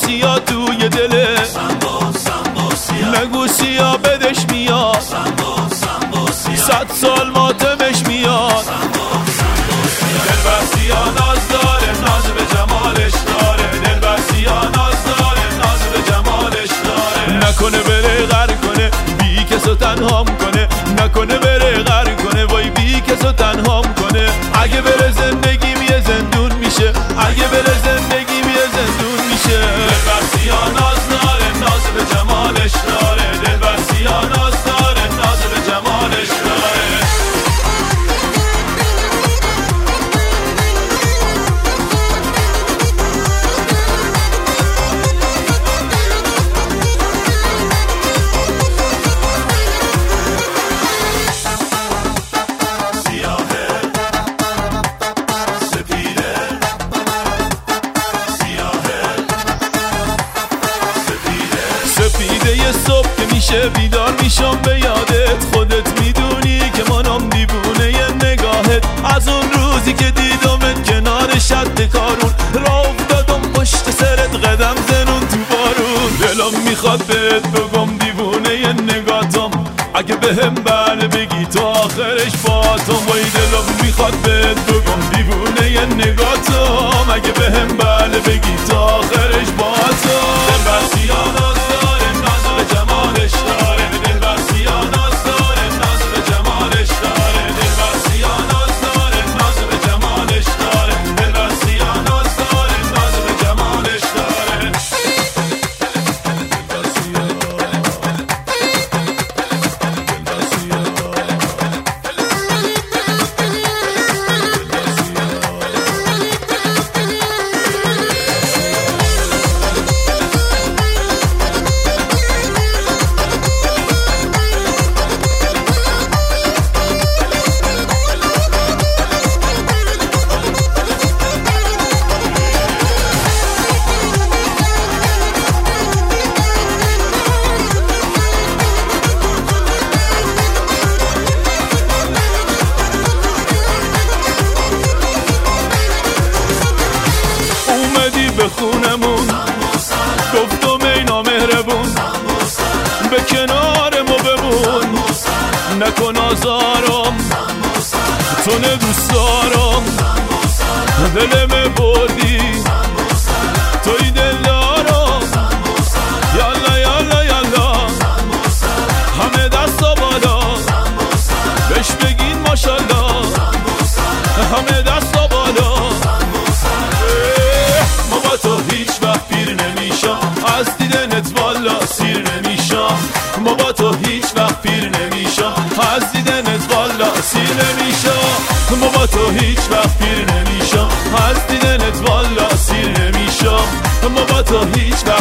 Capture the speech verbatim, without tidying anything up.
سیا توی دله نگو سیا بدش میاد صد سال ماتمش میاد دلبر سیا ناز داره ناز به جمالش داره دلبر سیا ناز داره ناز به جمالش داره نکنه بره غر کنه بی کسو تنهام کنه نکنه بره غر کنه وای بی کسو تنهام کنه اگه بره زندگیم یه زندون میشه اگه بره زندگیم یه زندون میشه دلبر سیا ناز داره ناز به جمالش داره دلبر سیا ناز داره ناز به جمالش داره سپیده یه صبح که میشه بیدار میشم به یادت خودت میدونی که منم دیوونه یه نگاهت از اون روزی که دیدمت کنار شد کارون راه افتادم پشت سرت قدم زنون تو بارون دلم میخواد بهت بگم دیوونه یه نگاتم اگه بهم بله بگی تا آخرش باتم وای دلم میخواد بهت بگم دیوونه یه نگاتم اگه بهم بله بگی تا آخرش باتم دلبر سیا ناز داره ناز به جمالش داره دلبر سیا ناز داره ناز به جمالش داره دلبر سیا ناز داره ناز به جمالش داره دلبر سیا ناز داره ناز به جمالش داره به خونمون گفتم ای نامهربون به کنار ما بمون نکن آزارم تو نه دوست دارم دلم بردی توی دلدارم یالا یالا یالا همه دستا بالا بهش بگین ماشالله همه دستا بالا تو هیچ وقت پیر نمیشم از دیدنت والا سیر نمیشم ما با تو هیچ وقت پیر نمیشم از دیدنت والا سیر نمیشم ما با تو هیچ وقت پیر نمیشم از دیدنت والا سیر نمیشم ما با تو هیچ وقت